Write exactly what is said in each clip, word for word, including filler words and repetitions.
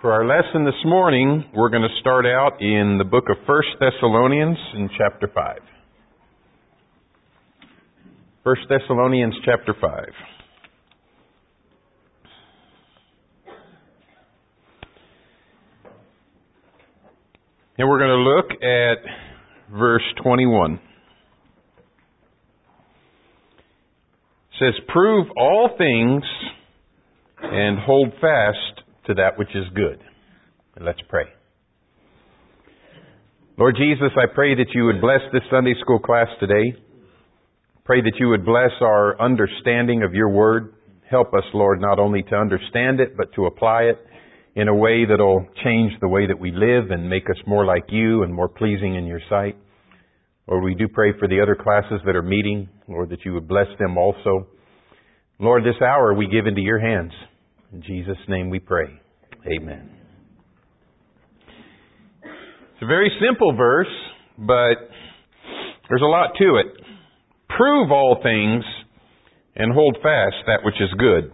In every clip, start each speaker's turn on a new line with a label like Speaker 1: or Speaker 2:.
Speaker 1: For our lesson this morning, we're going to start out in the book of First Thessalonians in chapter five. First Thessalonians chapter five. And we're going to look at verse twenty-one. It says, "Prove all things and hold fast to that which is good." And let's pray. Lord Jesus, I pray that you would bless this Sunday school class today. Pray that you would bless our understanding of your word. Help us, Lord, not only to understand it, but to apply it in a way that will change the way that we live and make us more like you and more pleasing in your sight. Lord, we do pray for the other classes that are meeting, Lord, that you would bless them also. Lord, this hour we give into your hands. In Jesus' name we pray. Amen. It's a very simple verse, but there's a lot to it. Prove all things and hold fast that which is good.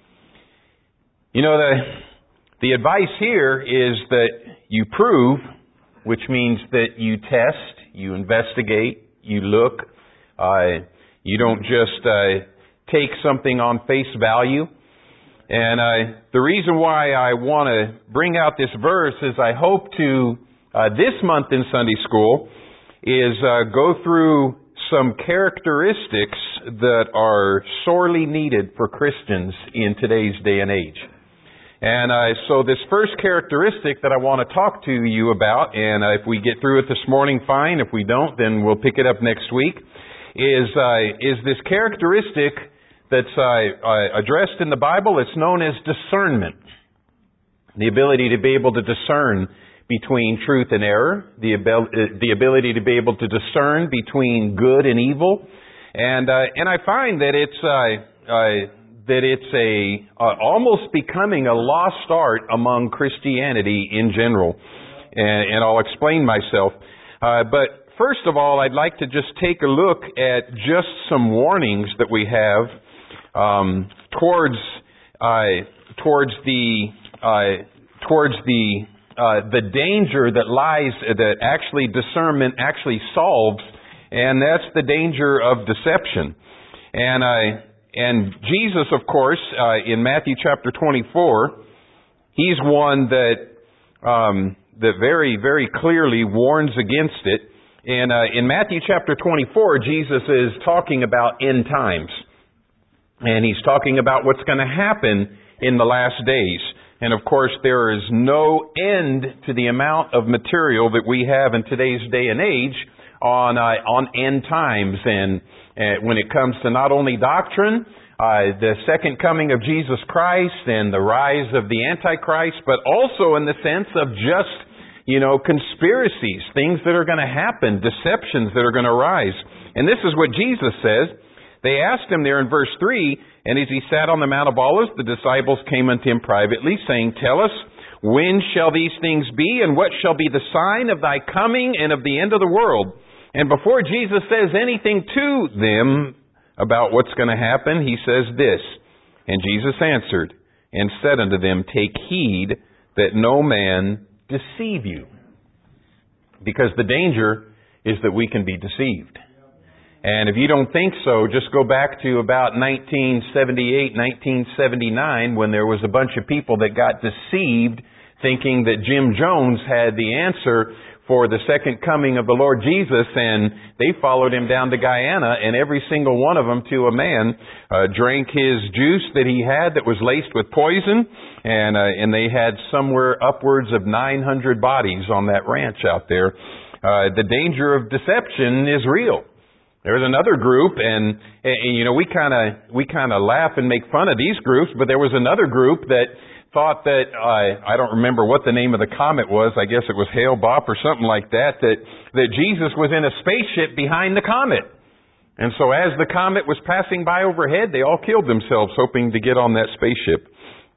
Speaker 1: You know, the, the advice here is that you prove, which means that you test, you investigate, you look. Uh, you don't just uh, take something on face value. And uh, the reason why I want to bring out this verse is I hope to, uh, this month in Sunday school, is uh, go through some characteristics that are sorely needed for Christians in today's day and age. And uh, so this first characteristic that I want to talk to you about, and uh, if we get through it this morning, fine. If we don't, then we'll pick it up next week, is, uh, is this characteristic that's uh, uh, addressed in the Bible. It's known as discernment. The ability to be able to discern between truth and error. The, abil- uh, the ability to be able to discern between good and evil. And uh, and I find that it's uh, uh, that it's a uh, almost becoming a lost art among Christianity in general. And, and I'll explain myself. Uh, but first of all, I'd like to just take a look at just some warnings that we have Um, towards uh, towards the uh, towards the uh, the danger that lies that actually discernment actually solves, and that's the danger of deception. And uh, and Jesus, of course, uh, in Matthew chapter twenty-four, he's one that um, that very very clearly warns against it. And uh, in Matthew chapter twenty-four, Jesus is talking about end times. And he's talking about what's going to happen in the last days. And of course, there is no end to the amount of material that we have in today's day and age on uh, on end times. And uh, when it comes to not only doctrine, uh, the second coming of Jesus Christ and the rise of the Antichrist, but also in the sense of just, you know, conspiracies, things that are going to happen, deceptions that are going to rise. And this is what Jesus says. They asked him there in verse three, and as he sat on the Mount of Olives, the disciples came unto him privately, saying, "Tell us, when shall these things be, and what shall be the sign of thy coming and of the end of the world?" And before Jesus says anything to them about what's going to happen, he says this, "And Jesus answered and said unto them, Take heed that no man deceive you." Because the danger is that we can be deceived. And if you don't think so, just go back to about nineteen seventy-eight, nineteen seventy-nine, when there was a bunch of people that got deceived thinking that Jim Jones had the answer for the second coming of the Lord Jesus, and they followed him down to Guyana, and every single one of them, to a man, uh, drank his juice that he had that was laced with poison, and uh, and they had somewhere upwards of nine hundred bodies on that ranch out there. Uh, the danger of deception is real. There's another group, and, and you know, we kind of we kind of laugh and make fun of these groups, but there was another group that thought that, uh, I don't remember what the name of the comet was, I guess it was Hale-Bopp or something like that, that, that Jesus was in a spaceship behind the comet. And so as the comet was passing by overhead, they all killed themselves hoping to get on that spaceship.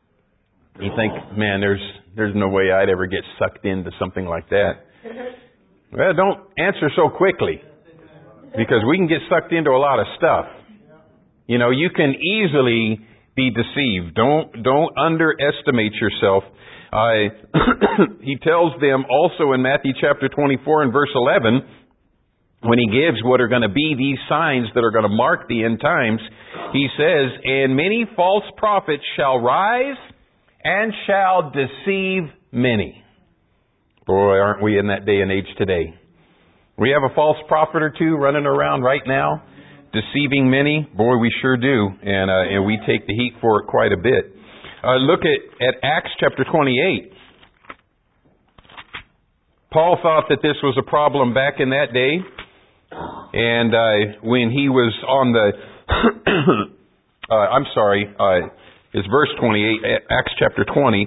Speaker 1: You think, man, there's there's no way I'd ever get sucked into something like that. Well, don't answer so quickly, because we can get sucked into a lot of stuff. You know, you can easily be deceived. Don't don't underestimate yourself. Uh, he tells them also in Matthew chapter twenty-four and verse eleven, when he gives what are going to be these signs that are going to mark the end times, he says, "And many false prophets shall rise and shall deceive many." Boy, aren't we in that day and age today? We have a false prophet or two running around right now, deceiving many. Boy, we sure do. And, uh, and we take the heat for it quite a bit. Uh, look at, at Acts chapter twenty-eight. Paul thought that this was a problem back in that day. And uh, when he was on the, uh, I'm sorry, uh, it's verse twenty-eight, Acts chapter twenty.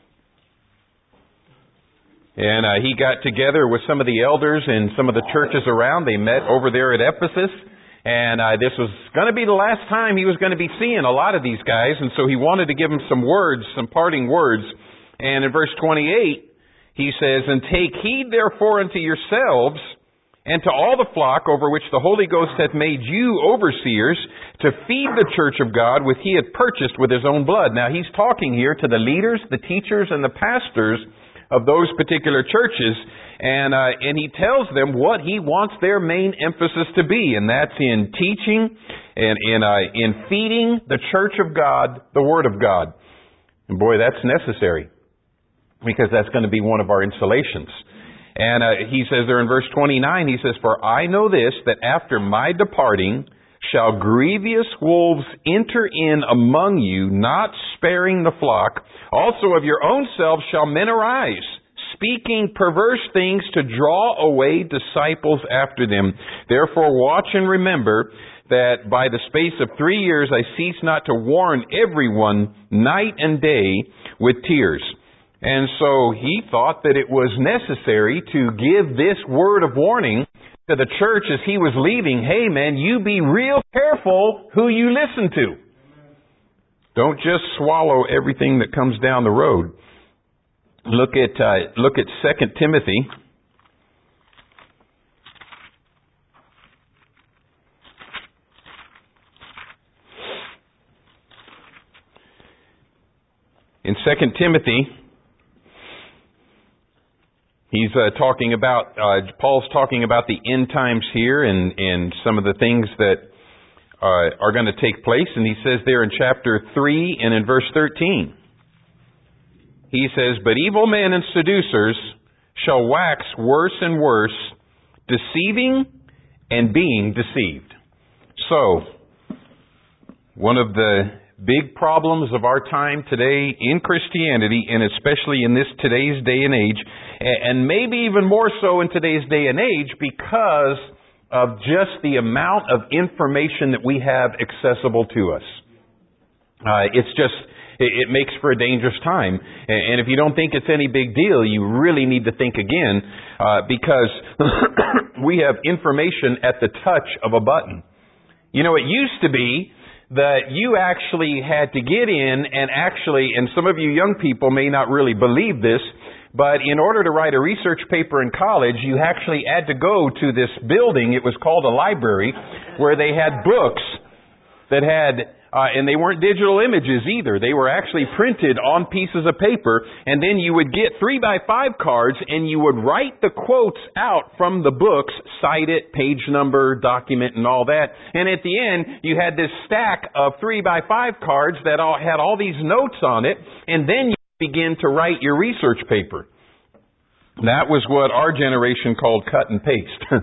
Speaker 1: And uh, he got together with some of the elders and some of the churches around. They met over there at Ephesus. And uh, this was going to be the last time he was going to be seeing a lot of these guys. And so he wanted to give them some words, some parting words. And in verse twenty-eight, he says, "And take heed therefore unto yourselves and to all the flock over which the Holy Ghost hath made you overseers, to feed the church of God which he had purchased with his own blood." Now he's talking here to the leaders, the teachers, and the pastors of those particular churches. And uh, and he tells them what he wants their main emphasis to be, and that's in teaching and in uh, in feeding the church of God, the Word of God. And boy, that's necessary, because that's going to be one of our insulations. And uh, he says there in verse twenty-nine, he says, "For I know this, that after my departing shall grievous wolves enter in among you, not sparing the flock. Also of your own selves shall men arise, speaking perverse things to draw away disciples after them. Therefore watch and remember that by the space of three years I cease not to warn everyone night and day with tears." And so he thought that it was necessary to give this word of warning to the church as he was leaving. Hey man, you be real careful who you listen to. Don't just swallow everything that comes down the road. Look at uh, look at Second Timothy. In Second Timothy, he's uh, talking about, uh, Paul's talking about the end times here and, and some of the things that uh, are going to take place. And he says there in chapter three and in verse thirteen, he says, "But evil men and seducers shall wax worse and worse, deceiving and being deceived." So, one of the big problems of our time today in Christianity, and especially in this today's day and age, and maybe even more so in today's day and age, because of just the amount of information that we have accessible to us. Uh, it's just, it, it makes for a dangerous time. And, and if you don't think it's any big deal, you really need to think again, uh, because we have information at the touch of a button. You know, it used to be that you actually had to get in and actually, and some of you young people may not really believe this, but in order to write a research paper in college, you actually had to go to this building. It was called a library, where they had books that had, uh, and they weren't digital images either. They were actually printed on pieces of paper, and then you would get three by five cards, and you would write the quotes out from the books, cite it, page number, document, and all that. And at the end, you had this stack of three by five cards that all had all these notes on it, and then you begin to write your research paper. That was what our generation called cut and paste.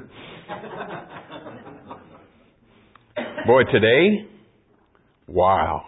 Speaker 1: Boy, today, wow.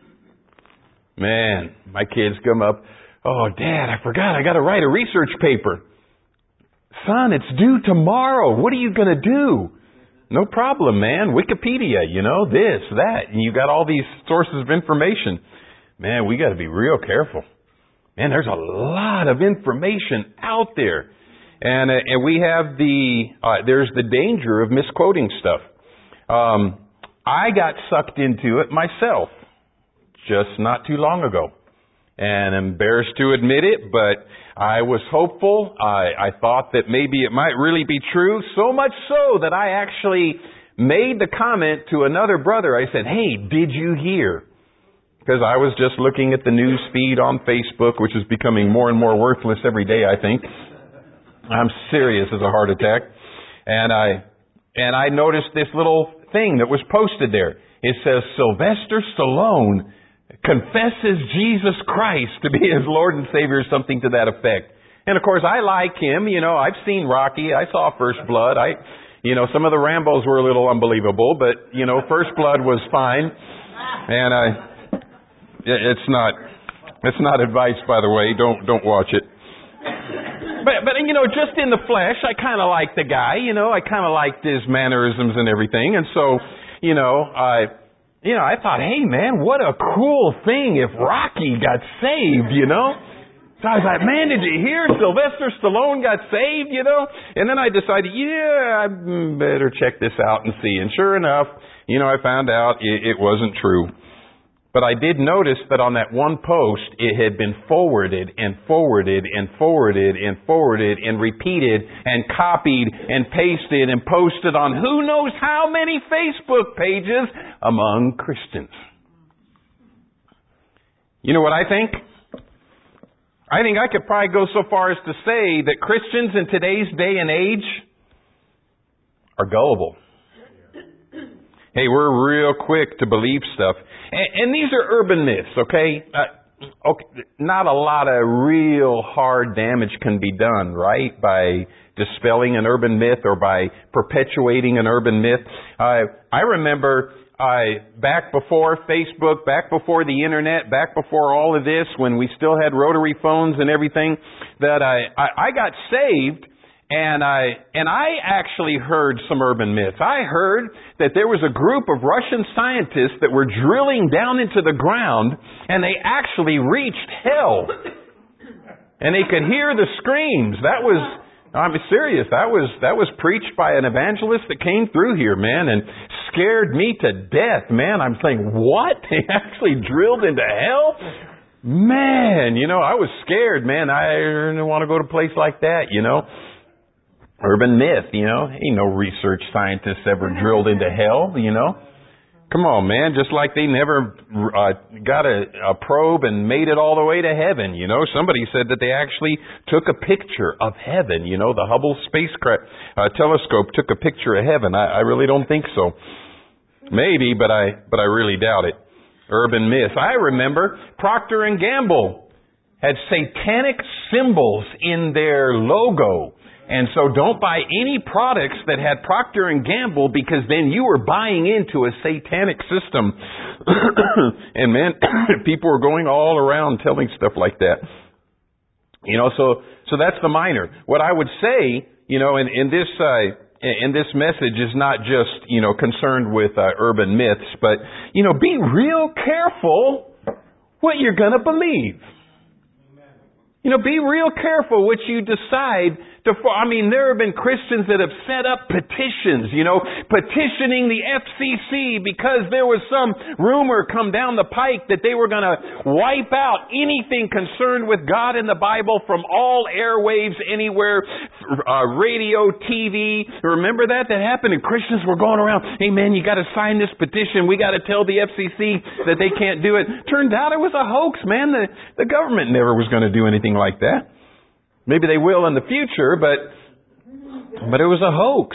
Speaker 1: Man, my kids come up, "Oh, Dad, I forgot, I got to write a research paper." "Son, it's due tomorrow. What are you going to do?" "No problem, man. Wikipedia, you know, this, that." And you got all these sources of information. Man, we got to be real careful. Man, there's a lot of information out there. And uh, and we have the, uh, there's the danger of misquoting stuff. Um, I got sucked into it myself just not too long ago. And I'm embarrassed to admit it, but I was hopeful. I, I thought that maybe it might really be true, so much so that I actually made the comment to another brother. I said, "Hey, did you hear?" because I was just looking at the news feed on Facebook, which is becoming more and more worthless every day, I think. I'm serious as a heart attack. And I, and I noticed this little thing that was posted there. It says, Sylvester Stallone confesses Jesus Christ to be his Lord and Savior, something to that effect. And of course, I like him. You know, I've seen Rocky. I saw First Blood. I, you know, some of the Rambos were a little unbelievable, but, you know, First Blood was fine. And I, it's not, it's not advice, by the way. Don't, don't watch it. But, but, you know, just in the flesh, I kind of liked the guy, you know, I kind of liked his mannerisms and everything. And so, you know, I, you know, I thought, hey man, what a cool thing if Rocky got saved, you know? So I was like, man, did you hear Sylvester Stallone got saved, you know? And then I decided, yeah, I better check this out and see. And sure enough, you know, I found out it, it wasn't true. But I did notice that on that one post, it had been forwarded and forwarded and forwarded and forwarded and repeated and copied and pasted and posted on who knows how many Facebook pages among Christians. You know what I think? I think I could probably go so far as to say that Christians in today's day and age are gullible. Hey, we're real quick to believe stuff. And, and these are urban myths, okay? Uh, okay? Not a lot of real hard damage can be done, right? By dispelling an urban myth or by perpetuating an urban myth. Uh, I remember uh, back before Facebook, back before the internet, back before all of this, when we still had rotary phones and everything, that I, I, I got saved. And I, and I actually heard some urban myths. I heard that there was a group of Russian scientists that were drilling down into the ground and they actually reached hell. And they could hear the screams. That was, I'm serious, that was, that was preached by an evangelist that came through here, man, and scared me to death, man. I'm saying, what? They actually drilled into hell? Man, you know, I was scared, man. I didn't want to go to a place like that, you know. Urban myth, you know. Ain't no research scientists ever drilled into hell, you know. Come on, man. Just like they never uh, got a, a probe and made it all the way to heaven, you know. Somebody said that they actually took a picture of heaven, you know. The Hubble spacecraft uh, telescope took a picture of heaven. I, I really don't think so. Maybe, but I but I really doubt it. Urban myth. I remember Procter and Gamble had satanic symbols in their logo. And so don't buy any products that had Procter and Gamble, because then you were buying into a satanic system. And man, people were going all around telling stuff like that. You know, so so that's the minor. What I would say, you know, in, in this uh, in this message is not just, you know, concerned with uh, urban myths, but, you know, be real careful what you're going to believe. You know, be real careful what you decide to, I mean, there have been Christians that have set up petitions, you know, petitioning the F C C because there was some rumor come down the pike that they were going to wipe out anything concerned with God in the Bible from all airwaves anywhere, uh, radio, T V. Remember that? That happened, and Christians were going around, hey man, you got to sign this petition. We got to tell the F C C that they can't do it. Turned out it was a hoax, man. The, the government never was going to do anything like that. Maybe they will in the future, but but it was a hoax.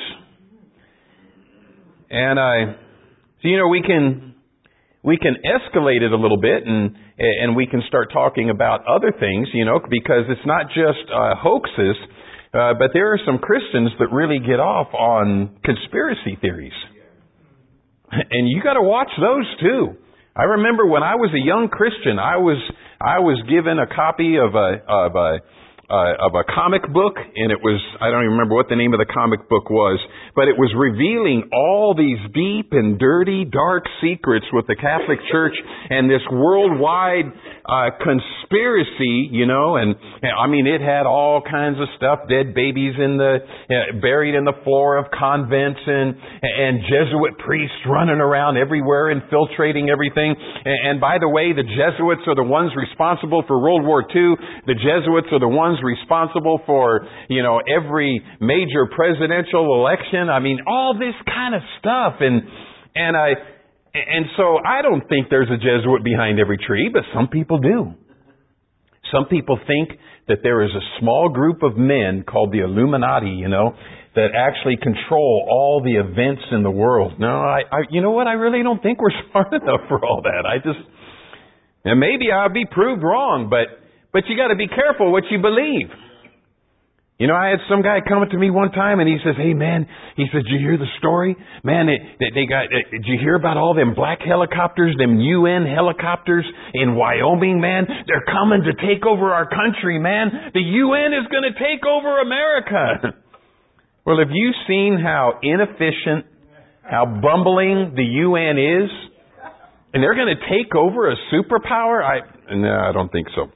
Speaker 1: And I, so you know, we can we can escalate it a little bit, and and we can start talking about other things, you know, because it's not just uh, hoaxes, uh, but there are some Christians that really get off on conspiracy theories, and you got to watch those too. I remember when I was a young Christian, I was I was given a copy of a of a Uh, of a comic book, and it was, I don't even remember what the name of the comic book was, but it was revealing all these deep and dirty, dark secrets with the Catholic Church and this worldwide uh, conspiracy, you know, and, and I mean, it had all kinds of stuff, dead babies in the, uh, buried in the floor of convents, and, and Jesuit priests running around everywhere infiltrating everything. And, and by the way, the Jesuits are the ones responsible for World War Two. The Jesuits are the ones responsible for, you know, every major presidential election. I mean, all this kind of stuff. And, and I, And so I don't think there's a Jesuit behind every tree, but some people do. Some people think that there is a small group of men called the Illuminati, you know, that actually control all the events in the world. No, I, I you know what? I really don't think we're smart enough for all that. I just, and maybe I'll be proved wrong, but, but you got to be careful what you believe. You know, I had some guy coming to me one time and he says, hey man, he says, did you hear the story? Man, they, they, they got, did you hear about all them black helicopters, them U N helicopters in Wyoming, man? They're coming to take over our country, man. The U N is going to take over America. Well, have you seen how inefficient, how bumbling the U N is? And they're going to take over a superpower? I, no, I don't think so.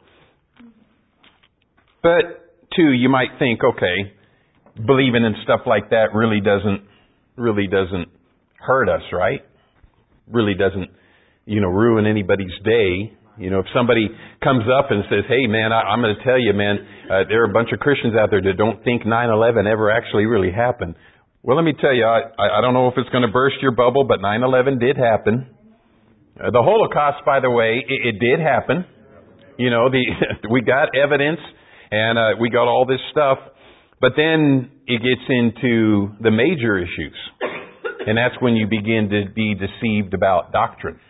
Speaker 1: But, Two, you might think, okay, believing in stuff like that really doesn't, really doesn't hurt us, right? Really doesn't, you know, ruin anybody's day. You know, if somebody comes up and says, hey man, I, I'm going to tell you, man, uh, there are a bunch of Christians out there that don't think nine eleven ever actually really happened. Well, let me tell you, I, I don't know if it's going to burst your bubble, but nine eleven did happen. Uh, the Holocaust, by the way, it, it did happen. You know, the we got evidence. And uh, we got all this stuff. But then it gets into the major issues. And that's when you begin to be deceived about doctrine.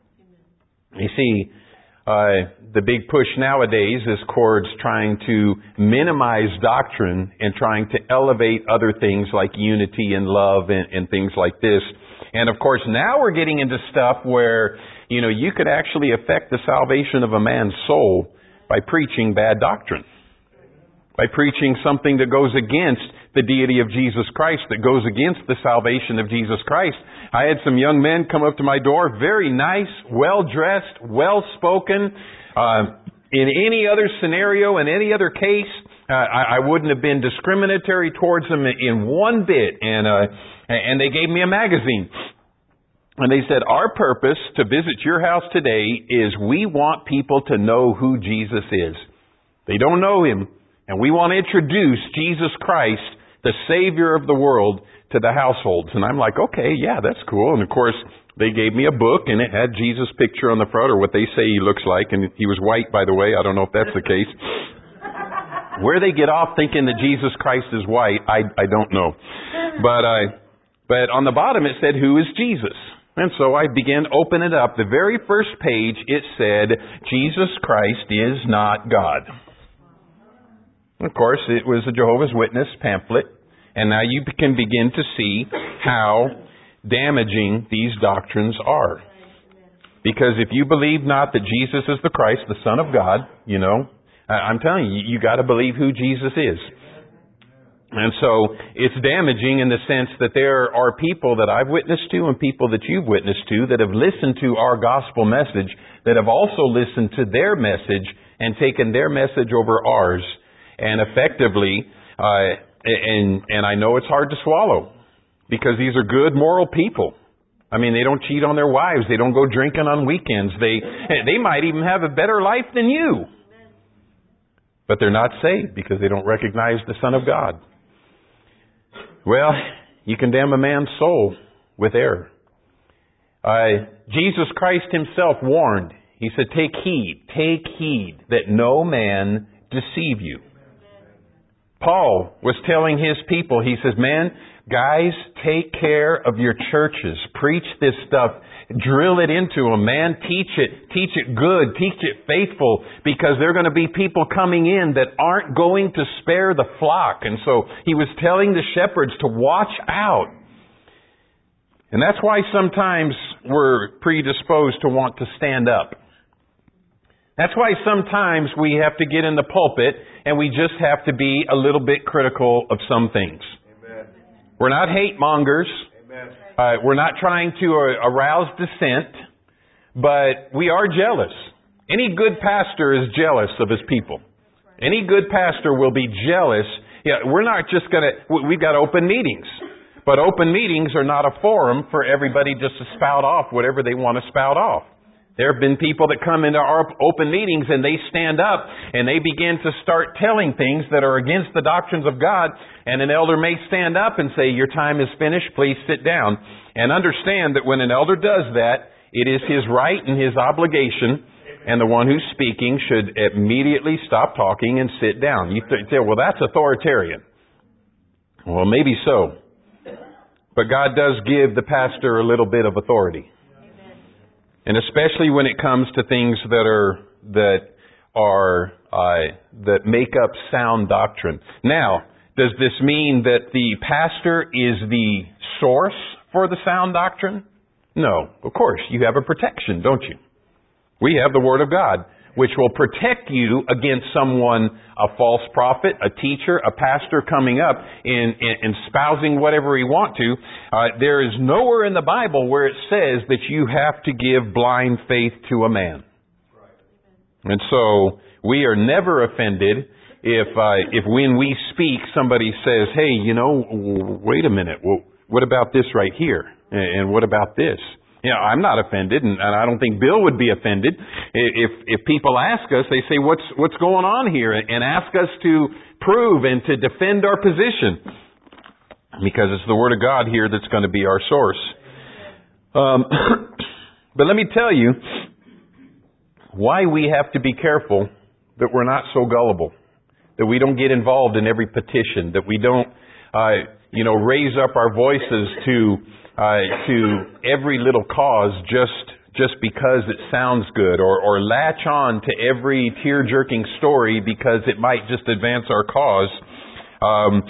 Speaker 1: You see, uh, the big push nowadays is towards trying to minimize doctrine and trying to elevate other things like unity and love and, and things like this. And of course, now we're getting into stuff where, you know, you could actually affect the salvation of a man's soul by preaching bad doctrine. By preaching something that goes against the deity of Jesus Christ, that goes against the salvation of Jesus Christ. I had some young men come up to my door, very nice, well-dressed, well-spoken. Uh, in any other scenario, in any other case, uh, I, I wouldn't have been discriminatory towards them in one bit. And, uh, and they gave me a magazine. And they said, our purpose to visit your house today is we want people to know who Jesus is. They don't know Him. And we want to introduce Jesus Christ, the Savior of the world, to the households. And I'm like, okay, yeah, that's cool. And of course, they gave me a book and it had Jesus' picture on the front, or what they say he looks like. And he was white, by the way. I don't know if that's the case. Where they get off thinking that Jesus Christ is white, I, I don't know. But, uh, but on the bottom it said, who is Jesus? And so I began opening it up. The very first page, it said, Jesus Christ is not God. Of course, it was a Jehovah's Witness pamphlet, and now you can begin to see how damaging these doctrines are. Because if you believe not that Jesus is the Christ, the Son of God, you know, I'm telling you, you got to believe who Jesus is. And so it's damaging in the sense that there are people that I've witnessed to and people that you've witnessed to that have listened to our gospel message, that have also listened to their message and taken their message over ours. And effectively, uh, and and I know it's hard to swallow because these are good, moral people. I mean, they don't cheat on their wives. They don't go drinking on weekends. They they might even have a better life than you. But they're not saved because they don't recognize the Son of God. Well, you condemn a man's soul with error. Uh, Jesus Christ Himself warned. He said, take heed, take heed that no man deceive you. Paul was telling his people, he says, man, guys, take care of your churches. Preach this stuff. Drill it into them, man. Teach it. Teach it good. Teach it faithful. Because there are going to be people coming in that aren't going to spare the flock. And so he was telling the shepherds to watch out. And that's why sometimes we're predisposed to want to stand up. That's why sometimes we have to get in the pulpit and we just have to be a little bit critical of some things. Amen. We're not hate mongers. Uh, we're not trying to uh, arouse dissent, but we are jealous. Any good pastor is jealous of his people. Any good pastor will be jealous. Yeah, we're not just going to, we've got open meetings. But open meetings are not a forum for everybody just to spout off whatever they want to spout off. There have been people that come into our open meetings and they stand up and they begin to start telling things that are against the doctrines of God. And an elder may stand up and say, your time is finished, please sit down. And understand that when an elder does that, it is his right and his obligation, and the one who's speaking should immediately stop talking and sit down. You say, well, that's authoritarian. Well, maybe so. But God does give the pastor a little bit of authority. And especially when it comes to things that are, that are, uh, that make up sound doctrine. Now, does this mean that the pastor is the source for the sound doctrine? No, of course. You have a protection, don't you? We have the Word of God, which will protect you against someone, a false prophet, a teacher, a pastor coming up and, and espousing whatever he want to. Uh, there is nowhere in the Bible where it says that you have to give blind faith to a man. And so we are never offended if uh, if when we speak somebody says, hey, you know, wait a minute, well, what about this right here? And what about this? You know, I'm not offended, and, and I don't think Bill would be offended if if people ask us. They say, "What's what's going on here?" and ask us to prove and to defend our position, because it's the Word of God here that's going to be our source. Um, but let me tell you why we have to be careful that we're not so gullible, that we don't get involved in every petition, that we don't, uh, you know, raise up our voices to. Uh, to every little cause just just because it sounds good, or, or latch on to every tear-jerking story because it might just advance our cause. Um,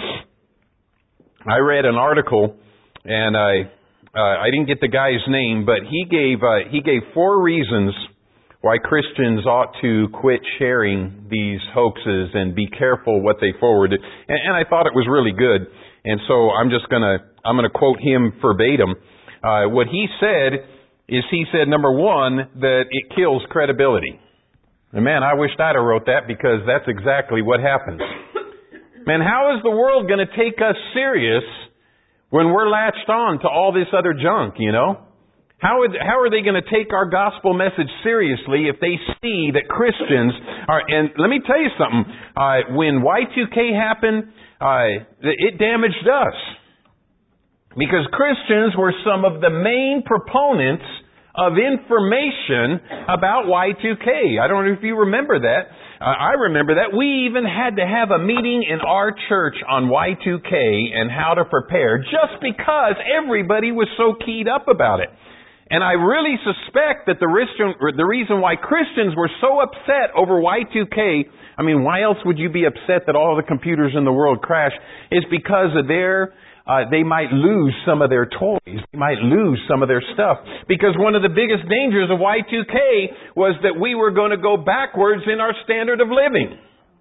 Speaker 1: I read an article, and I uh, I didn't get the guy's name, but he gave uh, he gave four reasons why Christians ought to quit sharing these hoaxes and be careful what they forwarded, and, and I thought it was really good. And so I'm just gonna, I'm gonna quote him verbatim. Uh, what he said is he said, number one, that it kills credibility. And man, I wished I'd have wrote that, because that's exactly what happens. Man, how is the world gonna take us serious when we're latched on to all this other junk, you know? How would, how are they gonna take our gospel message seriously if they see that Christians are, and let me tell you something, uh, when Y two K happened, Uh, it damaged us, because Christians were some of the main proponents of information about Y two K. I don't know if you remember that. Uh, I remember that. We even had to have a meeting in our church on Y two K and how to prepare, just because everybody was so keyed up about it. And I really suspect that the reason, the reason why Christians were so upset over Y two K, I mean, why else would you be upset that all the computers in the world crash, is because of their, uh, they might lose some of their toys. They might lose some of their stuff. Because one of the biggest dangers of Y two K was that we were going to go backwards in our standard of living.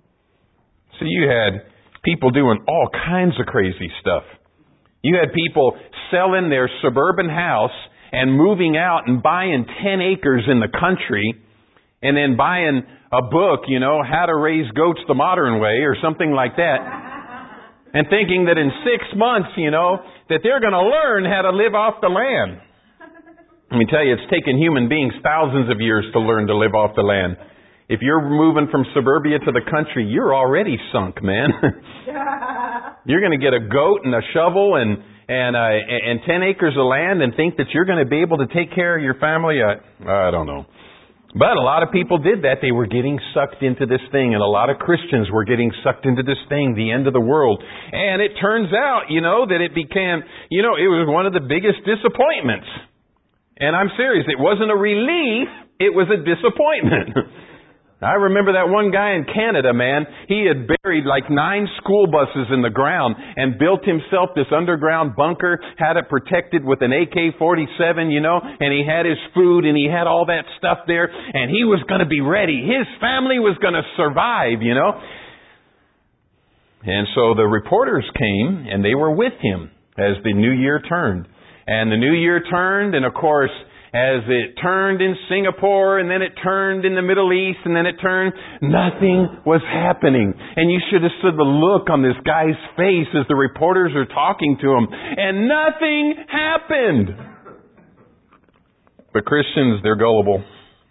Speaker 1: So you had people doing all kinds of crazy stuff. You had people selling their suburban house and moving out and buying ten acres in the country, and then buying a book, you know, How to Raise Goats the Modern Way or something like that, and thinking that in six months, you know, that they're going to learn how to live off the land. Let me tell you, it's taken human beings thousands of years to learn to live off the land. If you're moving from suburbia to the country, you're already sunk, man. You're going to get a goat and a shovel and and uh, and ten acres of land and think that you're going to be able to take care of your family. I, I don't know. But a lot of people did that. They were getting sucked into this thing, and a lot of Christians were getting sucked into this thing, the end of the world. And it turns out, you know, that it became, you know, it was one of the biggest disappointments. And I'm serious. It wasn't a relief. It was a disappointment. I remember that one guy in Canada, man. He had buried like nine school buses in the ground and built himself this underground bunker, had it protected with an A K forty-seven, you know, and he had his food and he had all that stuff there, and he was going to be ready. His family was going to survive, you know. And so the reporters came and they were with him as the new year turned. And the new year turned, and of course, as it turned in Singapore, and then it turned in the Middle East, and then it turned, nothing was happening. And you should have seen the look on this guy's face as the reporters are talking to him. And nothing happened. But Christians, they're gullible.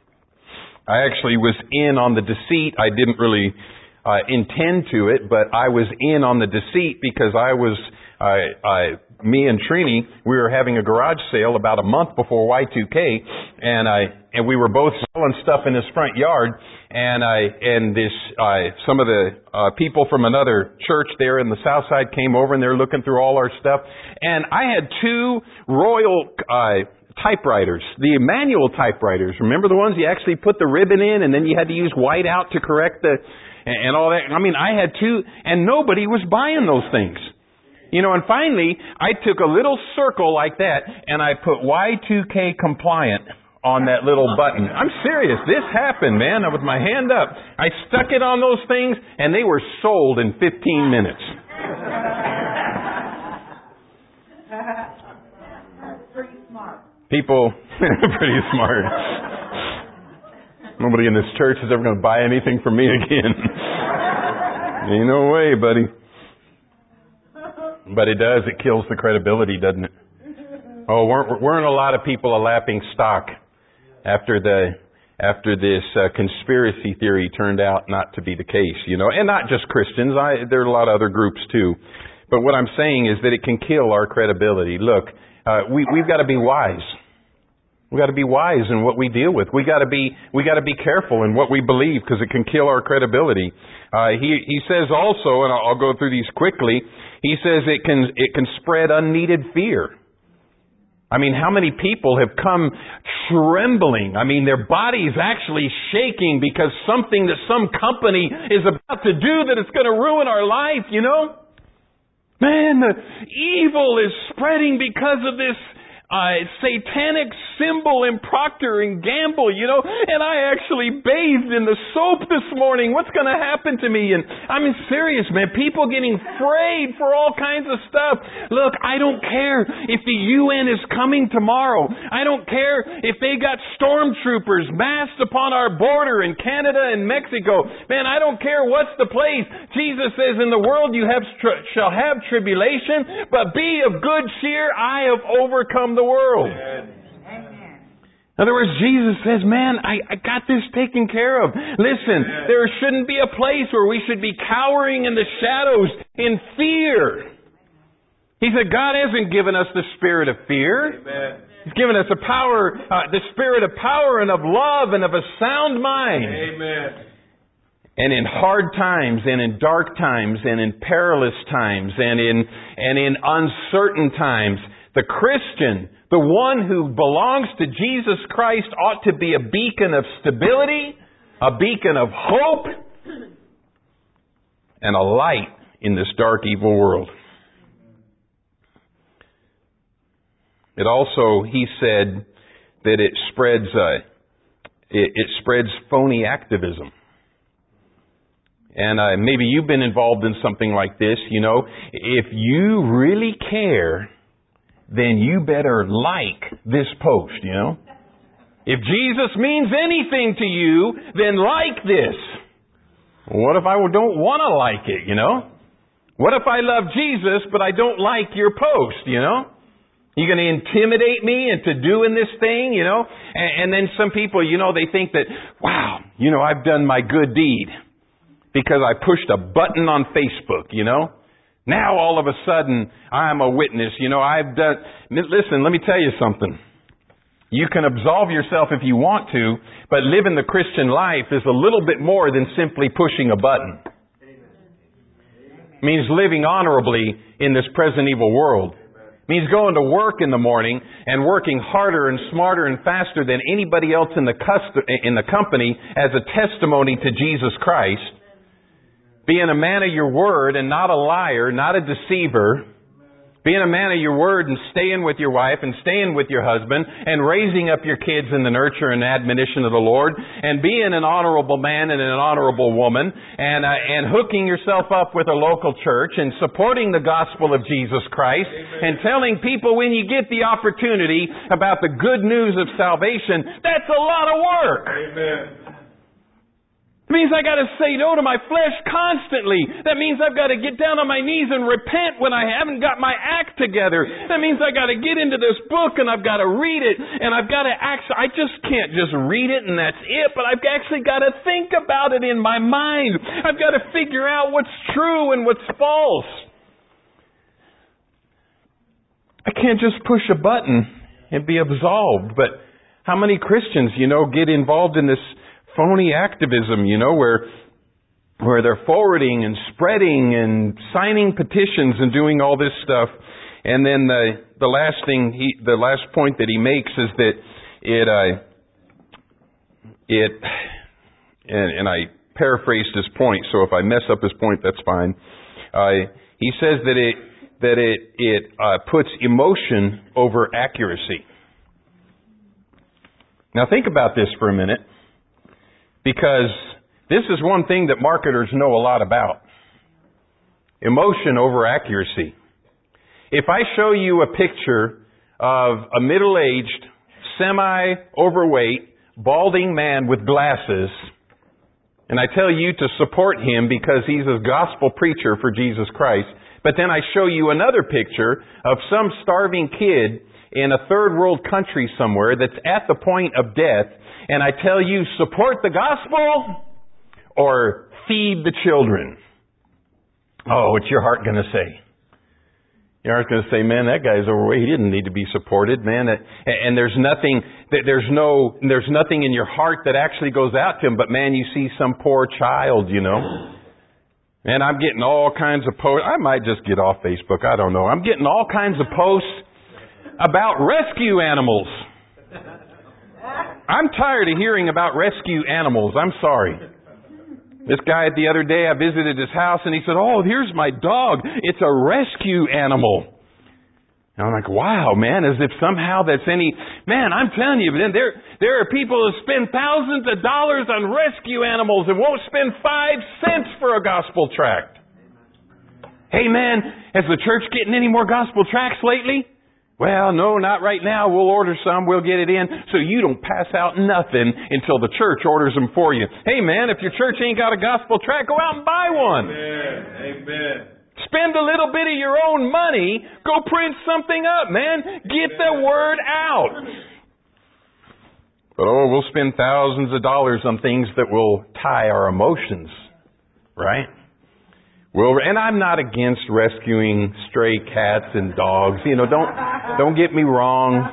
Speaker 1: I actually was in on the deceit. I didn't really uh, intend to it, but I was in on the deceit because I was, uh, uh, me and Trini, we were having a garage sale about a month before Y two K, and I and we were both selling stuff in this front yard, and I and this uh, some of the uh, people from another church there in the south side came over, and they were looking through all our stuff, and I had two Royal Uh, typewriters, the manual typewriters. Remember the ones you actually put the ribbon in and then you had to use white out to correct the, and all that. I mean, I had two, and nobody was buying those things. You know, and finally, I took a little circle like that and I put Y two K compliant on that little button. I'm serious. This happened, man. With my hand up. I stuck it on those things and they were sold in fifteen minutes.
Speaker 2: Pretty smart.
Speaker 1: People, pretty smart. Nobody in this church is ever going to buy anything from me again. Ain't no way, buddy. But it does. It kills the credibility, doesn't it? Oh, weren't, weren't a lot of people a lapping stock after the after this uh, conspiracy theory turned out not to be the case, you know? And not just Christians. I, there are a lot of other groups too. But what I'm saying is that it can kill our credibility. Look, uh, we, we've got to be wise. We got to be wise in what we deal with. We got to be we got to be careful in what we believe because it can kill our credibility. Uh, he he says also, and I'll go through these quickly. He says it can it can spread unneeded fear. I mean, how many people have come trembling? I mean, their body's actually shaking because something that some company is about to do that it's going to ruin our life. You know, man, the evil is spreading because of this Uh, satanic symbol in Procter and Gamble, you know, and I actually bathed in the soap this morning. What's going to happen to me? And I mean, serious, man. People getting afraid for all kinds of stuff. Look, I don't care if the U N is coming tomorrow. I don't care if they got stormtroopers massed upon our border in Canada and Mexico. Man, I don't care what's the place. Jesus says, in the world you have tr- shall have tribulation, but be of good cheer. I have overcome the world.
Speaker 2: Amen.
Speaker 1: In other words, Jesus says, man, I, I got this taken care of. Listen, Amen. There shouldn't be a place where we should be cowering in the shadows in fear. He said, God hasn't given us the spirit of fear. Amen. He's given us a power, uh, the spirit of power and of love and of a sound mind. Amen. And in hard times, and in dark times, and in perilous times, and in and in uncertain times, the Christian, the one who belongs to Jesus Christ, ought to be a beacon of stability, a beacon of hope, and a light in this dark, evil world. It also, he said, that it spreads, uh, it, it spreads phony activism. And uh, maybe you've been involved in something like this. You know, if you really care, then you better like this post, you know. If Jesus means anything to you, then like this. What if I don't want to like it, you know? What if I love Jesus, but I don't like your post, you know? You going to intimidate me into doing this thing, you know? And, and then some people, you know, they think that, wow, you know, I've done my good deed because I pushed a button on Facebook, you know? Now all of a sudden, I'm a witness. You know, I've done... Listen, let me tell you something. You can absolve yourself if you want to, but living the Christian life is a little bit more than simply pushing a button. It means living honorably in this present evil world. It means going to work in the morning and working harder and smarter and faster than anybody else in the cust- in the company as a testimony to Jesus Christ. Being a man of your word and not a liar, not a deceiver. Being a man of your word and staying with your wife and staying with your husband and raising up your kids in the nurture and admonition of the Lord and being an honorable man and an honorable woman and uh, and hooking yourself up with a local church and supporting the gospel of Jesus Christ. Amen. And telling people when you get the opportunity about the good news of salvation. That's a lot of work. Amen. It means I got to say no to my flesh constantly. That means I've got to get down on my knees and repent when I haven't got my act together. That means I got to get into this book and I've got to read it and I've got to actually, I just can't just read it and that's it, but I've actually got to think about it in my mind. I've got to figure out what's true and what's false. I can't just push a button and be absolved. But how many Christians, you know, get involved in this phony activism, you know, where where they're forwarding and spreading and signing petitions and doing all this stuff. And then the the last thing he the last point that he makes is that it uh, it and, and I paraphrased his point, so if I mess up his point, that's fine. Uh, he says that it that it it uh, puts emotion over accuracy. Now think about this for a minute. Because this is one thing that marketers know a lot about. Emotion over accuracy. If I show you a picture of a middle-aged, semi-overweight, balding man with glasses, and I tell you to support him because he's a gospel preacher for Jesus Christ, but then I show you another picture of some starving kid in a third world country somewhere that's at the point of death, and I tell you, support the gospel or feed the children. Oh, what's your heart going to say? Your heart's going to say, man, that guy's overweight. He didn't need to be supported, man. And there's nothing, there's no, there's nothing in your heart that actually goes out to him. But man, you see some poor child, you know. And I'm getting all kinds of posts. I might just get off Facebook. I don't know. I'm getting all kinds of posts about rescue animals. I'm tired of hearing about rescue animals. I'm sorry. This guy the other day, I visited his house and he said, oh, here's my dog. It's a rescue animal. And I'm like, wow, man, as if somehow that's any... Man, I'm telling you, then there, there are people who spend thousands of dollars on rescue animals and won't spend five cents for a gospel tract. Hey, man, has the church getting any more gospel tracts lately? Well, no, not right now. We'll order some. We'll get it in. So you don't pass out nothing until the church orders them for you. Hey, man, if your church ain't got a gospel tract, go out and buy one.
Speaker 3: Amen. Amen.
Speaker 1: Spend a little bit of your own money. Go print something up, man. Get the word out. But, oh, we'll spend thousands of dollars on things that will tie our emotions, right? Well, and I'm not against rescuing stray cats and dogs. You know, don't don't get me wrong.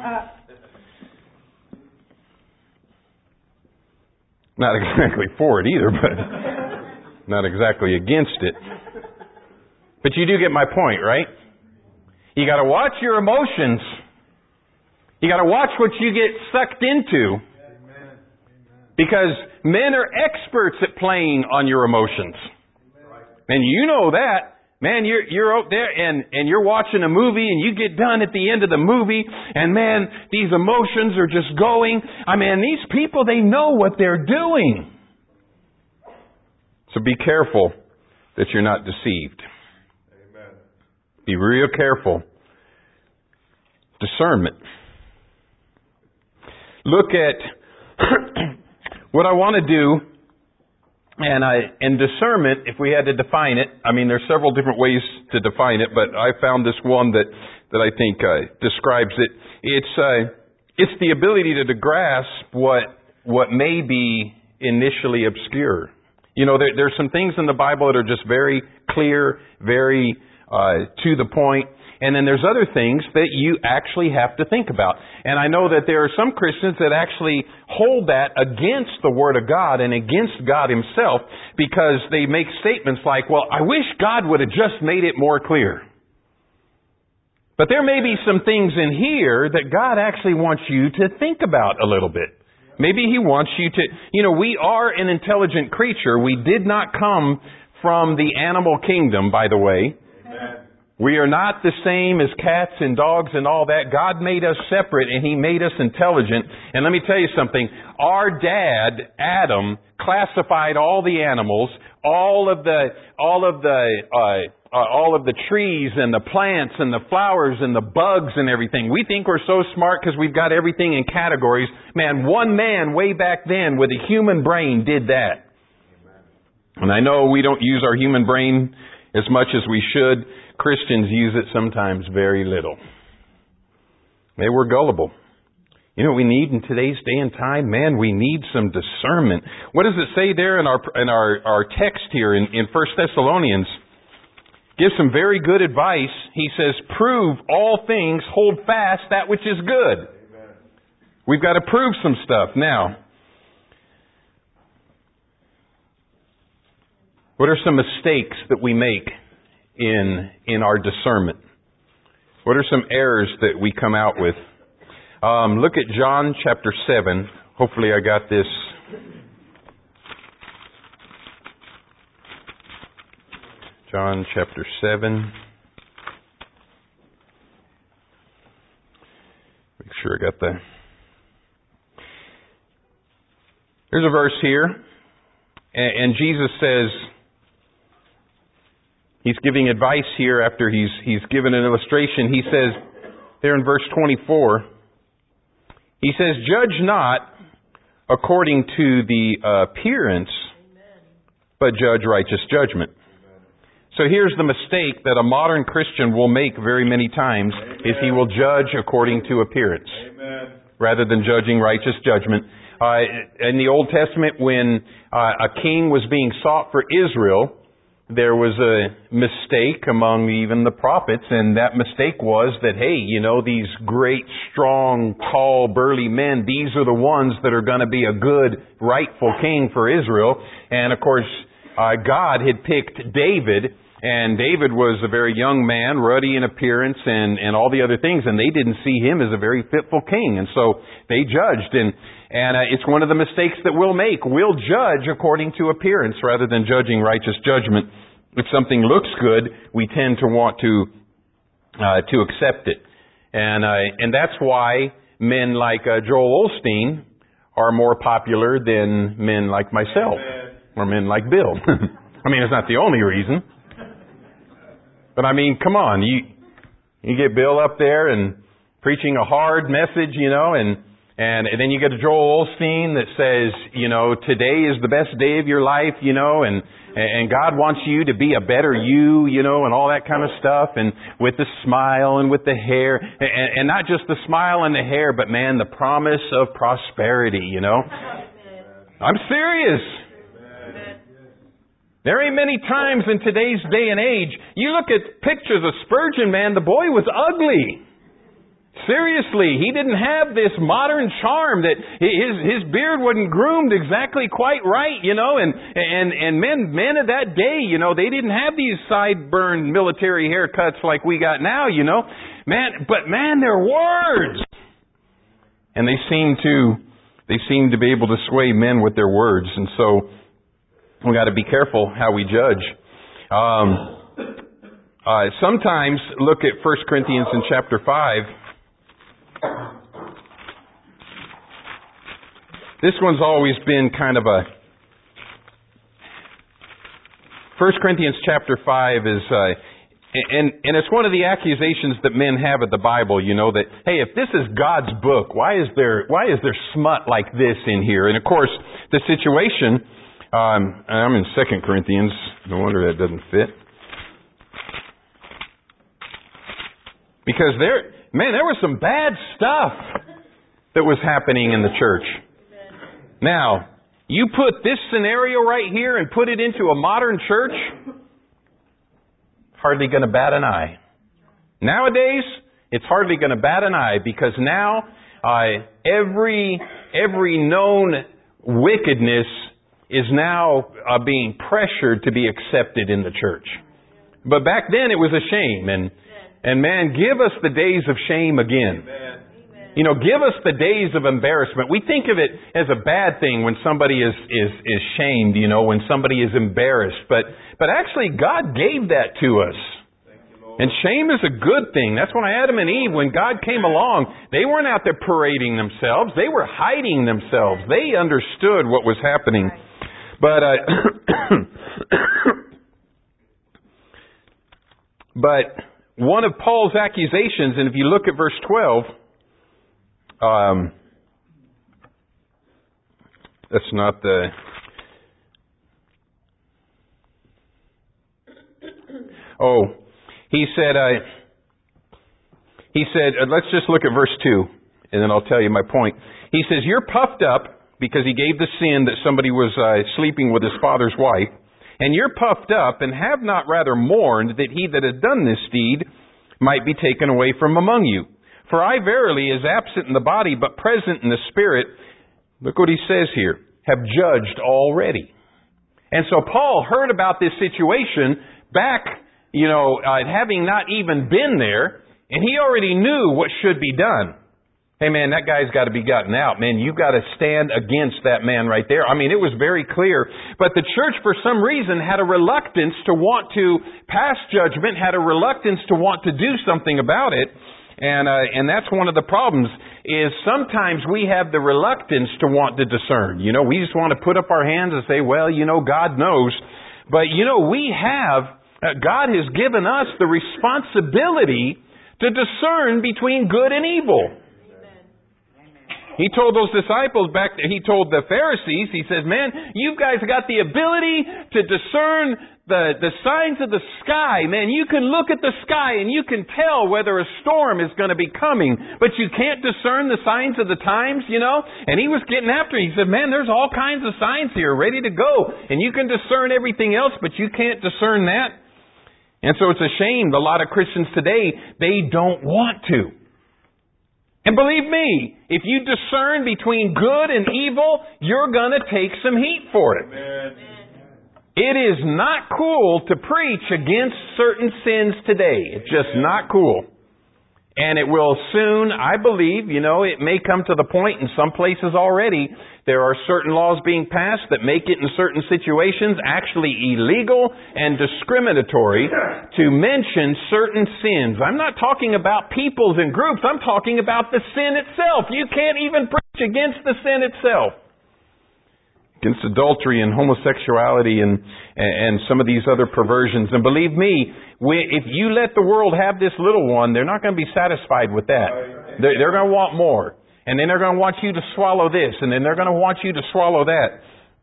Speaker 1: Not exactly for it either, but not exactly against it. But you do get my point, right? You got to watch your emotions. You got to watch what you get sucked into. Because men are experts at playing on your emotions. And you know that. Man, you're you're out there and, and you're watching a movie and you get done at the end of the movie and man, these emotions are just going. I mean, these people, they know what they're doing. So be careful that you're not deceived.
Speaker 3: Amen.
Speaker 1: Be real careful. Discernment. Look at what I want to do. And I, and discernment, if we had to define it, I mean, there's several different ways to define it, but I found this one that, that I think uh, describes it. It's uh, it's the ability to, to grasp what what may be initially obscure. You know, there, there's some things in the Bible that are just very clear, very uh, to the point. And then there's other things that you actually have to think about. And I know that there are some Christians that actually hold that against the Word of God and against God Himself because they make statements like, well, I wish God would have just made it more clear. But there may be some things in here that God actually wants you to think about a little bit. Maybe He wants you to, you know, we are an intelligent creature. We did not come from the animal kingdom, by the way.
Speaker 3: Amen.
Speaker 1: We are not the same as cats and dogs and all that. God made us separate and He made us intelligent. And let me tell you something. Our dad, Adam, classified all the animals, all of the, all of the, uh, uh, all of the trees and the plants and the flowers and the bugs and everything. We think we're so smart because we've got everything in categories. Man, one man way back then with a human brain did that. And I know we don't use our human brain as much as we should. Christians use it sometimes very little. They were gullible. You know what we need in today's day and time? Man, we need some discernment. What does it say there in our in our, our text here in, in First Thessalonians? Gives some very good advice. He says, prove all things, hold fast that which is good. Amen. We've got to prove some stuff. Now, what are some mistakes that we make in in our discernment? What are some errors that we come out with? Um, look at John chapter seven. Hopefully I got this. John chapter seven. Make sure I got the... There's a verse here. And Jesus says, he's giving advice here after he's he's given an illustration. He says, there in verse twenty-four, he says, judge not according to the appearance, but judge righteous judgment. So here's the mistake that a modern Christian will make very many times. Amen. Is he will judge according to appearance. Amen. Rather than judging righteous judgment. Uh, in the Old Testament, when uh, a king was being sought for Israel, there was a mistake among even the prophets, and that mistake was that, hey, you know, these great, strong, tall, burly men, these are the ones that are going to be a good, rightful king for Israel. And of course, uh, God had picked David, and David was a very young man, ruddy in appearance and, and all the other things, and they didn't see him as a very fitful king. And so they judged, and, and uh, it's one of the mistakes that we'll make. We'll judge according to appearance rather than judging righteous judgment. If something looks good, we tend to want to uh, to accept it. And uh, and that's why men like uh, Joel Osteen are more popular than men like myself. Amen. Or men like Bill. I mean, it's not the only reason. But I mean, come on, you you get Bill up there and preaching a hard message, you know, and, and and then you get a Joel Osteen that says, you know, today is the best day of your life, you know, and and God wants you to be a better you, you know, and all that kind of stuff, and with the smile and with the hair, and, and not just the smile and the hair, but man, the promise of prosperity, you know. I'm serious. There ain't many times in today's day and age, you look at pictures of Spurgeon, man, the boy was ugly. Seriously, he didn't have this modern charm that his his beard wasn't groomed exactly quite right, you know, and and and men men of that day, you know, they didn't have these sideburn military haircuts like we got now, you know. Man, but man, their words. And they seem to they seem to be able to sway men with their words, and so we got to be careful how we judge. Um, uh, sometimes look at First Corinthians in chapter five. This one's always been kind of a... First Corinthians chapter five is... Uh, and, and it's one of the accusations that men have at the Bible, you know, that, hey, if this is God's book, why is there why is there smut like this in here? And of course, the situation... Um, I'm in Second Corinthians. No wonder that doesn't fit. Because there... Man, there was some bad stuff that was happening in the church. Now, you put this scenario right here and put it into a modern church, hardly going to bat an eye. Nowadays, it's hardly going to bat an eye because now uh, every every known wickedness is now uh, being pressured to be accepted in the church. But back then it was a shame, and And man, give us the days of shame again. Amen. You know, give us the days of embarrassment. We think of it as a bad thing when somebody is, is, is shamed, you know, when somebody is embarrassed. But, but actually, God gave that to us. And shame is a good thing. That's why Adam and Eve, when God came along, they weren't out there parading themselves. They were hiding themselves. They understood what was happening. But, uh, but, one of Paul's accusations, and if you look at verse twelve, um, that's not the... Oh, he said, uh, he said, uh, let's just look at verse two, and then I'll tell you my point. He says, you're puffed up because he gave the sin that somebody was uh, sleeping with his father's wife, and you're puffed up and have not rather mourned that he that has done this deed might be taken away from among you. For I verily is absent in the body, but present in the spirit. Look what he says here. Have judged already. And so Paul heard about this situation back, you know, uh, having not even been there, and he already knew what should be done. Hey man, that guy's got to be gotten out. Man, you've got to stand against that man right there. I mean, it was very clear. But the church, for some reason, had a reluctance to want to pass judgment, had a reluctance to want to do something about it. And uh, and that's one of the problems, is sometimes we have the reluctance to want to discern. You know, we just want to put up our hands and say, well, you know, God knows. But, you know, we have, uh, God has given us the responsibility to discern between good and evil. He told those disciples back there, he told the Pharisees, he says, man, you guys got the ability to discern the, the signs of the sky. Man, you can look at the sky and you can tell whether a storm is going to be coming, but you can't discern the signs of the times, you know? And he was getting after it. He said, man, there's all kinds of signs here ready to go. And you can discern everything else, but you can't discern that. And so it's a shame a lot of Christians today, they don't want to. And believe me, if you discern between good and evil, you're going to take some heat for it. Amen. It is not cool to preach against certain sins today. It's just not cool. And it will soon, I believe, you know, it may come to the point in some places already, there are certain laws being passed that make it in certain situations actually illegal and discriminatory to mention certain sins. I'm not talking about peoples and groups. I'm talking about the sin itself. You can't even preach against the sin itself. Against adultery and homosexuality and, and some of these other perversions. And believe me, we, if you let the world have this little one, they're not going to be satisfied with that. They're, they're going to want more. And then they're going to want you to swallow this. And then they're going to want you to swallow that.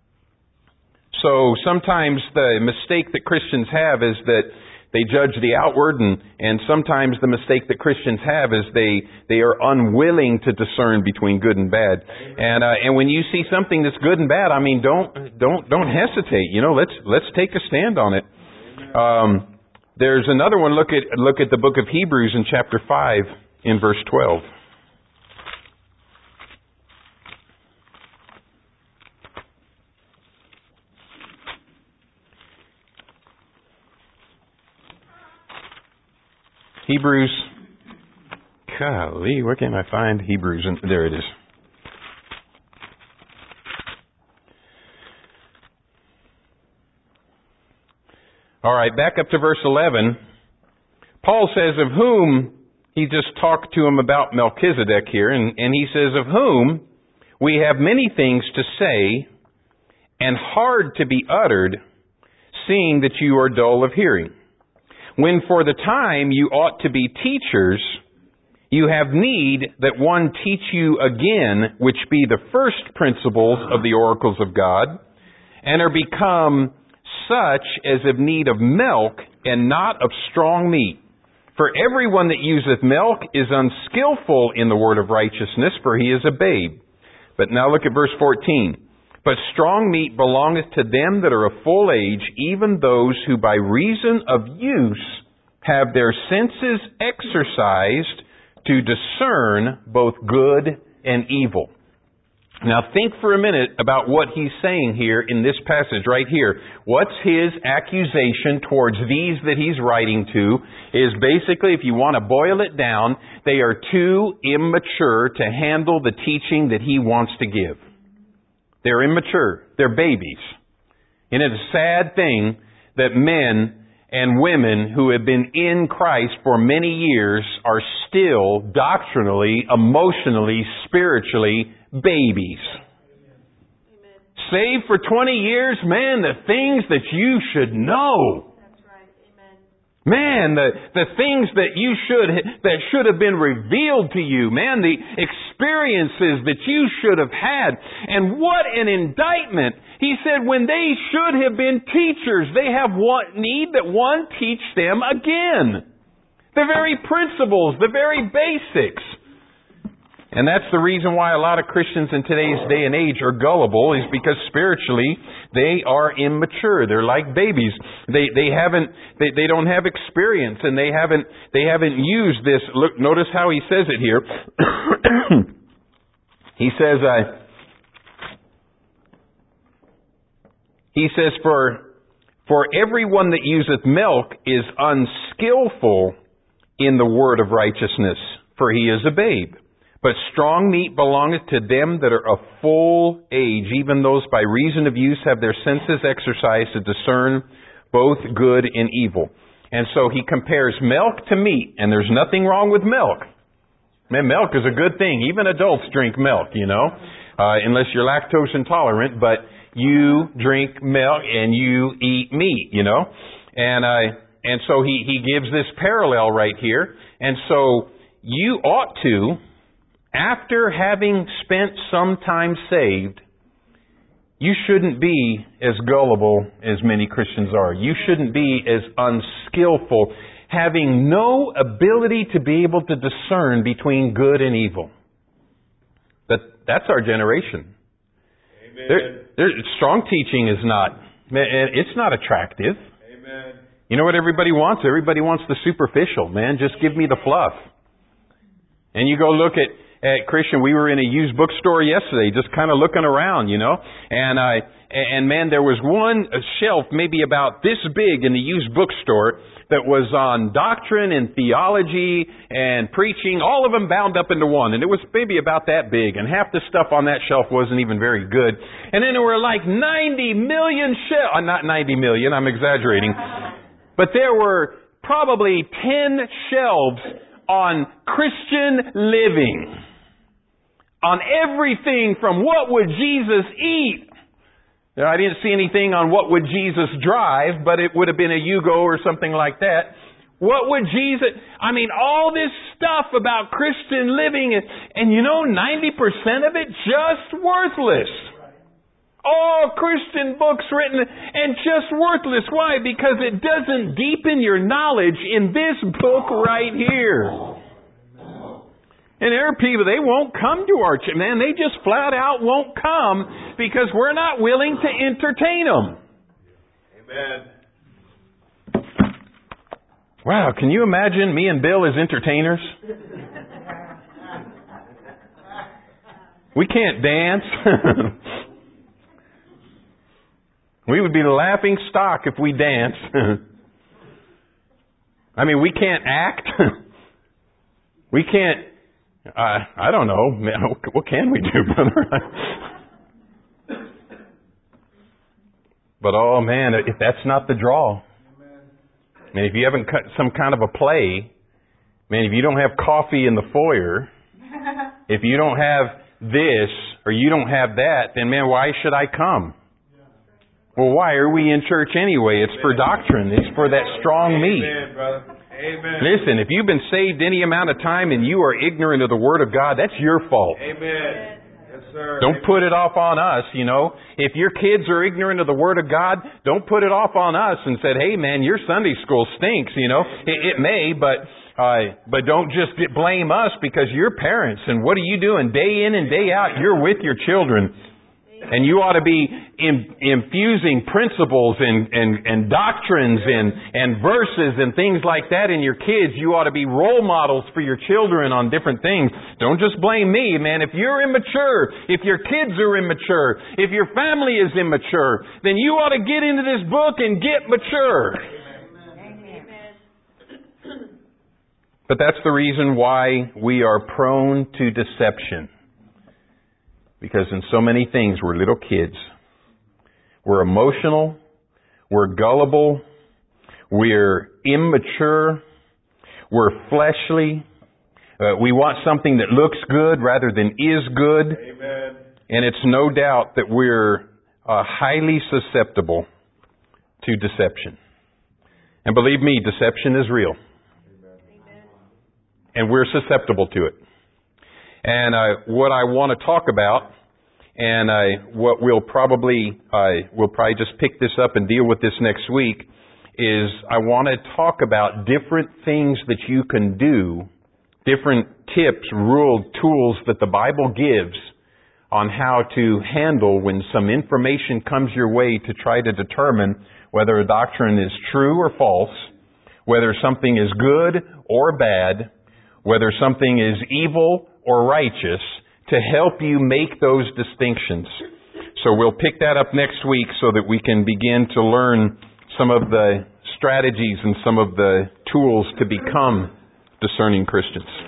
Speaker 1: So sometimes the mistake that Christians have is that they judge the outward. And, and sometimes the mistake that Christians have is they, they are unwilling to discern between good and bad. And, uh, and when you see something that's good and bad, I mean, don't, don't, don't hesitate. You know, let's, let's take a stand on it. Um, there's another one. Look at, look at the book of Hebrews in chapter five in verse twelve. Hebrews, golly, where can I find Hebrews? There it is. All right, back up to verse eleven. Paul says, of whom, he just talked to him about Melchizedek here, and, and he says, of whom we have many things to say and hard to be uttered, seeing that you are dull of hearing. When for the time you ought to be teachers, you have need that one teach you again, which be the first principles of the oracles of God, and are become such as have need of milk and not of strong meat. For everyone that useth milk is unskillful in the word of righteousness, for he is a babe. But now look at verse fourteen. But strong meat belongeth to them that are of full age, even those who by reason of use have their senses exercised to discern both good and evil. Now think for a minute about what he's saying here in this passage right here. What's his accusation towards these that he's writing to is basically, if you want to boil it down, they are too immature to handle the teaching that he wants to give. They're immature. They're babies. And it's a sad thing that men and women who have been in Christ for many years are still doctrinally, emotionally, spiritually babies. Amen. Saved for twenty years, man, the things that you should know.
Speaker 4: That's right. Amen.
Speaker 1: Man, the, the things that you should, that should have been revealed to you. Man, the experiences that you should have had. And what an indictment. He said when they should have been teachers, they have one need that one teach them again. The very principles, the very basics. And that's the reason why a lot of Christians in today's day and age are gullible, is because spiritually they are immature. They're like babies. They they haven't they, they don't have experience, and they haven't they haven't used this. Look, notice how he says it here. He says uh, he says for for everyone that useth milk is unskillful in the word of righteousness, for he is a babe. But strong meat belongeth to them that are of full age, even those by reason of use have their senses exercised to discern both good and evil. And so he compares milk to meat, and there's nothing wrong with milk. Man, milk is a good thing. Even adults drink milk, you know, uh, unless you're lactose intolerant, but you drink milk and you eat meat, you know. And uh, and so he, he gives this parallel right here. And so you ought to, after having spent some time saved, you shouldn't be as gullible as many Christians are. You shouldn't be as unskillful, having no ability to be able to discern between good and evil. But that's our generation.
Speaker 3: Amen.
Speaker 1: There, there, strong teaching is not, it's not attractive.
Speaker 3: Amen.
Speaker 1: You know what everybody wants? Everybody wants the superficial, man. Just give me the fluff. And you go look at, at Christian, we were in a used bookstore yesterday, just kind of looking around, you know, and I, and man, there was one shelf maybe about this big in the used bookstore that was on doctrine and theology and preaching, all of them bound up into one. And it was maybe about that big, and half the stuff on that shelf wasn't even very good. And then there were like ninety million shelves, uh, not ninety million, I'm exaggerating, but there were probably ten shelves on Christian living. On everything from what would Jesus eat. Now, I didn't see anything on what would Jesus drive, but it would have been a Yugo or something like that. What would Jesus... I mean, all this stuff about Christian living, and, and you know, ninety percent of it just worthless. All Christian books written and just worthless. Why? Because it doesn't deepen your knowledge in this book right here. And there are people, they won't come to our church. Man, they just flat out won't come because we're not willing to entertain them.
Speaker 3: Amen.
Speaker 1: Wow, can you imagine me and Bill as entertainers? We can't dance. We would be the laughing stock if we danced. I mean, we can't act. We can't... Uh, I don't know. What can we do, brother? But oh man, if that's not the draw, I mean, if you haven't cut some kind of a play, man, if you don't have coffee in the foyer, if you don't have this or you don't have that, then man, why should I come? Well, why are we in church anyway? It's for doctrine. It's for that strong meat.
Speaker 3: Amen, brother. Amen.
Speaker 1: Listen, if you've been saved any amount of time and you are ignorant of the Word of God, that's your fault.
Speaker 3: Amen. Yes, sir.
Speaker 1: Don't
Speaker 3: Amen.
Speaker 1: put it off on us, you know. If your kids are ignorant of the Word of God, don't put it off on us and say, hey man, your Sunday school stinks, you know. It, it may, but uh, but don't just get, blame us because you're parents. And what are you doing? Day in and day out, you're with your children. And you ought to be in, infusing principles and, and, and doctrines and, and verses and things like that in your kids. You ought to be role models for your children on different things. Don't just blame me, man. If you're immature, if your kids are immature, if your family is immature, then you ought to get into this book and get mature.
Speaker 2: Amen.
Speaker 1: But that's the reason why we are prone to deception. Because in so many things, we're little kids. We're emotional. We're gullible. We're immature. We're fleshly. Uh, we want something that looks good rather than is good.
Speaker 3: Amen.
Speaker 1: And it's no doubt that we're uh, highly susceptible to deception. And believe me, deception is real. And we're susceptible to it. And uh, what I want to talk about, and uh, what we'll probably, uh, we'll probably just pick this up and deal with this next week, is I want to talk about different things that you can do, different tips, rules, tools that the Bible gives on how to handle when some information comes your way to try to determine whether a doctrine is true or false, whether something is good or bad, whether something is evil or righteous, to help you make those distinctions. So we'll pick that up next week so that we can begin to learn some of the strategies and some of the tools to become discerning Christians.